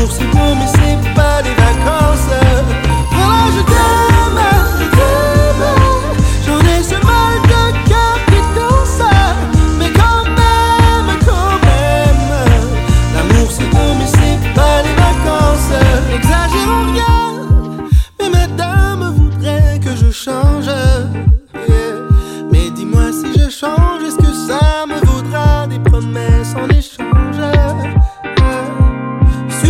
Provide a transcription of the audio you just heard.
c'est beau mais c'est pas des vacances. Voilà, je t'aime, j'en ai ce mal de cœur qui danse. Mais quand même, l'amour c'est beau mais c'est pas des vacances. N'exagérons rien, mais madame voudrait que je change. Yeah. Mais dis-moi si je change.